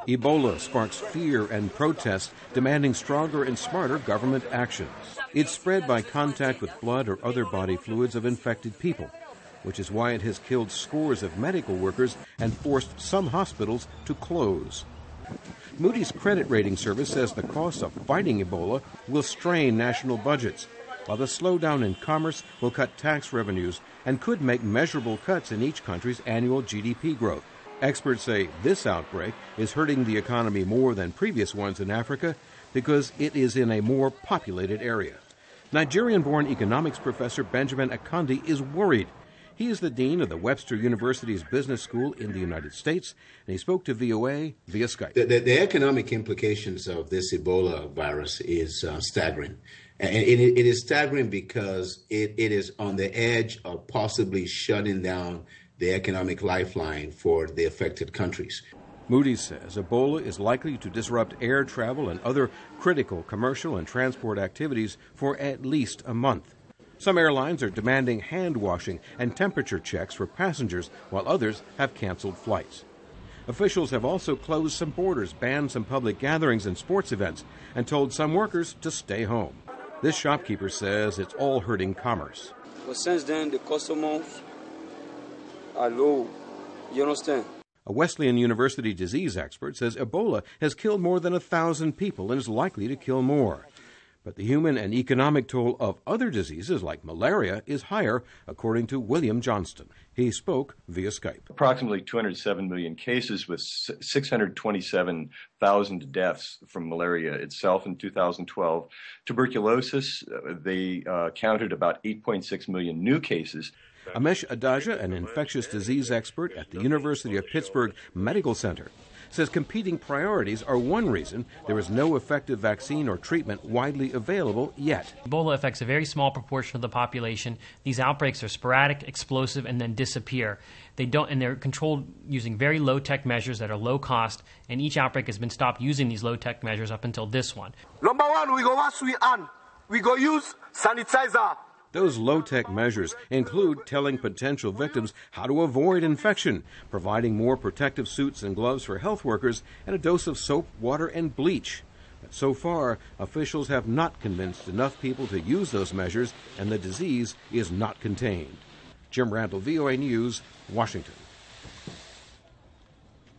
Ebola sparks fear and protest, demanding stronger and smarter government actions. It's spread by contact with blood or other body fluids of infected people, which is why it has killed scores of medical workers and forced some hospitals to close. Moody's credit rating service says the cost of fighting Ebola will strain national budgets, while the slowdown in commerce will cut tax revenues and could make measurable cuts in each country's annual GDP growth. Experts say this outbreak is hurting the economy more than previous ones in Africa because it is in a more populated area. Nigerian-born economics professor Benjamin Akande is worried. He is the dean of the Webster University's Business School in the United States, and he spoke to VOA via Skype. The economic implications of this Ebola virus is staggering. And it is staggering because it is on the edge of possibly shutting down the economic lifeline for the affected countries. Moody's says Ebola is likely to disrupt air travel and other critical commercial and transport activities for at least a month. Some airlines are demanding hand washing and temperature checks for passengers, while others have canceled flights. Officials have also closed some borders, banned some public gatherings and sports events, and told some workers to stay home. This shopkeeper says it's all hurting commerce. But since then, the customers are low. You understand? A Wesleyan University disease expert says Ebola has killed more than 1,000 people and is likely to kill more. But the human and economic toll of other diseases like malaria is higher, according to William Johnston. He spoke via Skype. Approximately 207 million cases with 627,000 deaths from malaria itself in 2012. Tuberculosis, they counted about 8.6 million new cases. Amesh Adaja, an infectious disease expert at the University of Pittsburgh Medical Center, says competing priorities are one reason there is no effective vaccine or treatment widely available yet. Ebola affects a very small proportion of the population. These outbreaks are sporadic, explosive, and then disappear. They're controlled using very low-tech measures that are low cost, and each outbreak has been stopped using these low-tech measures up until this one. Number one, we go wash we hand. We go use sanitizer. Those low-tech measures include telling potential victims how to avoid infection, providing more protective suits and gloves for health workers, and a dose of soap, water, and bleach. But so far, officials have not convinced enough people to use those measures, and the disease is not contained. Jim Randall, VOA News, Washington.